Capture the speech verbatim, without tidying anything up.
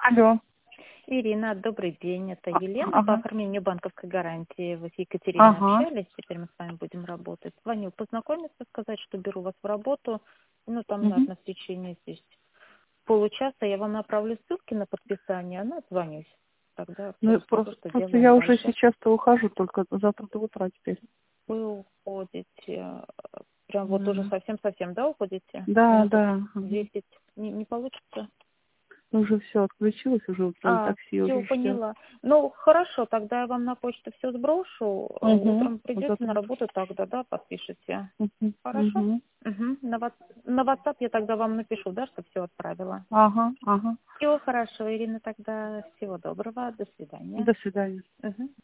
Алло. Ирина, добрый день. Это А, Елена по ага. оформлению банковской гарантии. Вы с Екатериной Ага. общались, теперь мы с вами будем работать. Звоню познакомиться, сказать, что беру вас в работу. Ну, там, Мгм. наверное, в течение здесь получаса я вам направлю ссылки на подписание, ну, отзвонюсь. Тогда все Ну, расскажу, просто, что просто делаем я уже дальше. сейчас-то ухожу, только завтра до утра теперь. Вы уходите, э, прям вот уже Да, совсем-совсем, да, уходите? да. Минуток Да. Ага. десять. Не, не получится? Уже все отключилось, уже устроили А, такси, все, уже все. поняла. Ну, хорошо, тогда я вам на почту все сброшу. Э, Угу. Утром придете Завтра на утро. работу, тогда, да, подпишите. Угу. Хорошо? Угу. Угу. На, ват- на WhatsApp я тогда вам напишу, да, что все отправила. Ага, ага. Все хорошо, Ирина, тогда всего доброго, до свидания. До свидания. Угу.